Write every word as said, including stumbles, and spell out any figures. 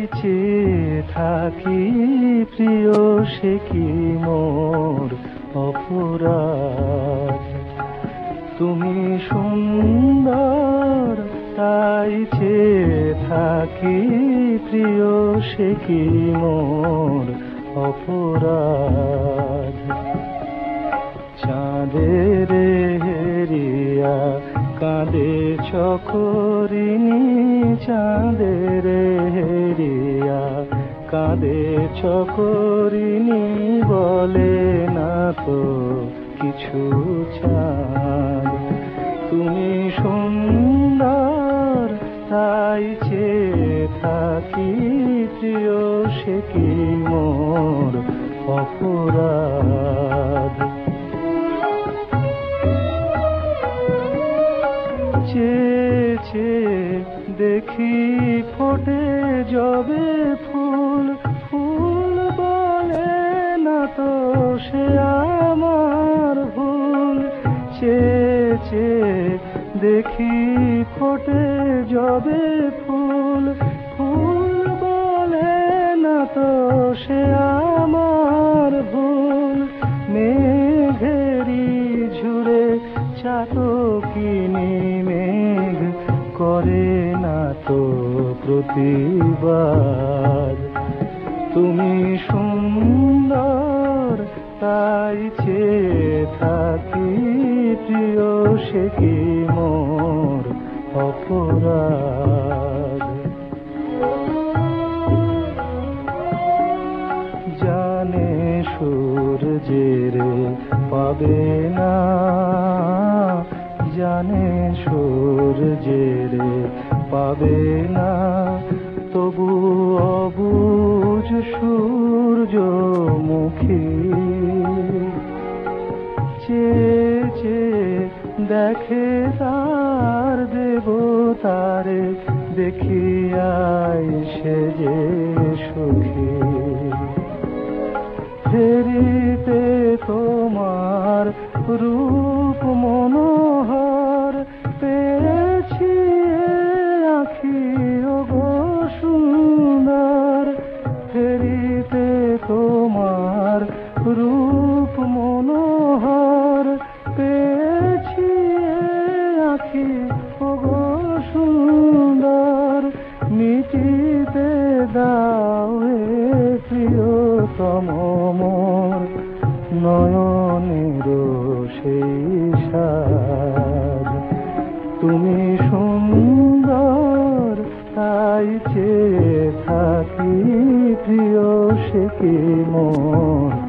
চেয়ে থাকি প্রিয় সে কি মোর অপরাধ। তুমি সুন্দর তাই চেয়ে থাকি প্রিয় সে কি মোর অপরাধ। চাঁদের হেরিয়া কাঁদে চকরিনী, চাঁদের হেরিয়া কাঁদে চকরিনী, বলে না তো কিছু চাঁদ। তুমি সুন্দর তাই চেয়ে থাকি প্রিয় সে কি মোর অপরাধ। চেয়ে চেয়ে দেখি ফোটে যবে ফুল, ফুল বলে না তো সে আমার ভুল। চেয়ে চেয়ে দেখি ফোটে যবে ফুল, ফুল বলে না তো সে আমার ভুল। মেঘেরি ঝুড়ে চাতকিনী মেঘ করে না তো প্রতিবাদ। তুমি সুন্দর তাই চেয়ে থাকি প্রিয় সে কি মোর অপরাধ। জানে সূর্যের পাবে না, জানে সূর্যের পাবে না, তবু অবুঝ সূর্যমুখী। চেয়ে চেয়ে দেখে তার দেবতারে, দেখিয়াই সে যে সুখী। ফেরিতে তোমার রূপ মনোহর পেয়েছি আঁখি ওগো সুন্দর। ফেরিতে তোমার রূপ মনোহর পেয়েছি আঁখি ওগো সুন্দর। মিটিতে দাও হে প্রিয়তম মোর নয়নের সেই সাজ। তুমি সুন্দর তাই চেয়ে থাকি প্রিয় সে কি মোর